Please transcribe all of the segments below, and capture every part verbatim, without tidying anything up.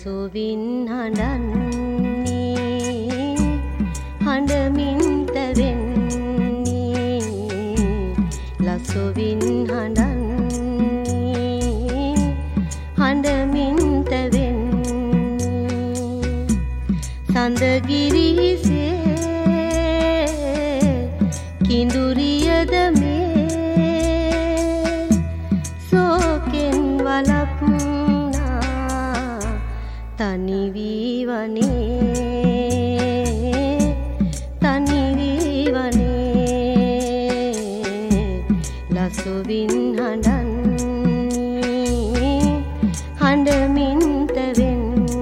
ලසුවින් හඬන්නේ හඬමින් තැවෙන්නේ ලසුවින් හඬන්නේ හඬමින් තැවෙන්නේ සඳගිරිසේ කිඳුරියද මේ සෝකෙන් වළක්නා තනි වී වනේ තනි වී වනේ ලසුවින් හඬන්නේ හඬමින් තැවෙන්නේ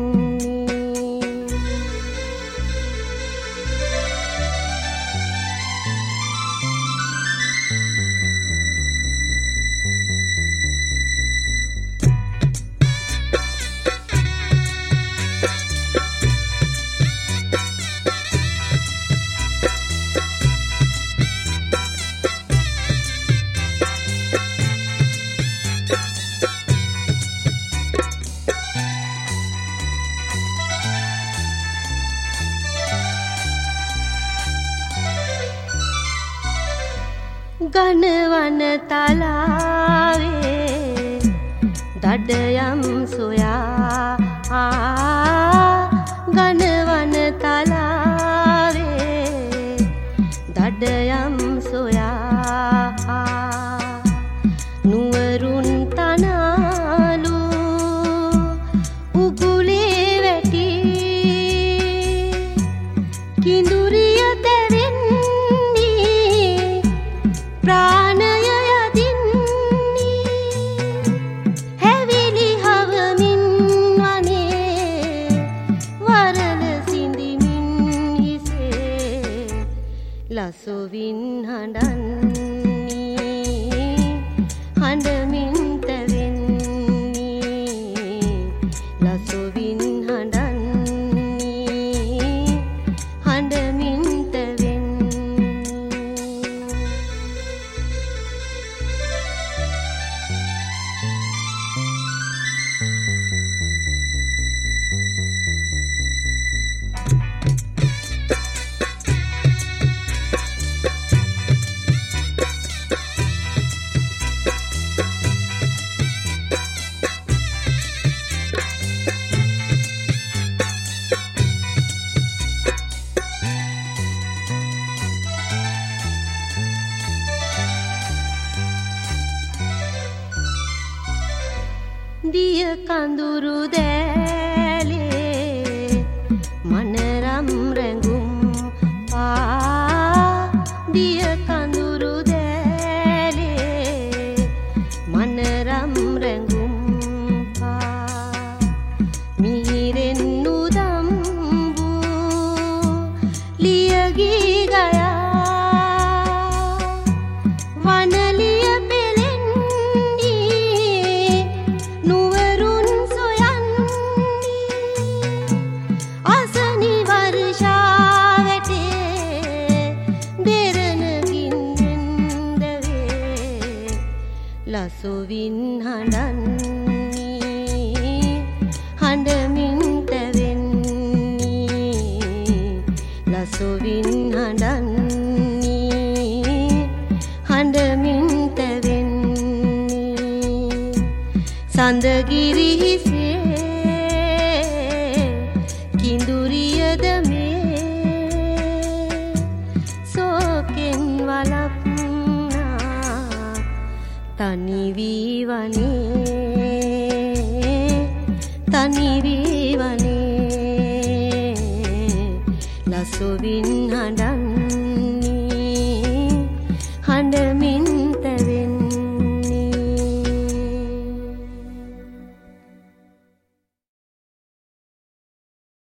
ගනවන තලාවේ දඩයම් සොයා ගනවන තලාවේ දඩයම් සොයා නුවරුන් තනාලු උගුලේ වැටි කිඳුරිය ප්‍රාණය යදින්නේ හැවිලි හවමින් වනේ වරල සිඳිමින් හිසේ ලසුවින් හඬන්නේ හඬමින් තැවෙන්නේ ලසුවින් හඬන්නේ හඬමින් දිය කඳුරු දෑලේ මනරම් රැඟුම් පා දිය කඳුරු දෑලේ මනරම් රැඟුම් පා මිහිරෙන් නුදම්බු ලියගී ගයා වනලිය ලසුවින් හඬන්නේ හඬමින් තැවෙන්නේ ලසුවින් හඬන්නේ හඬමින් තැවෙන්නේ සඳගිරිසේ කිඳුරියද මේ සෝකෙන් වළක්නා තනි වී වනේ තනි වී වනේ ලසුවින් හඬ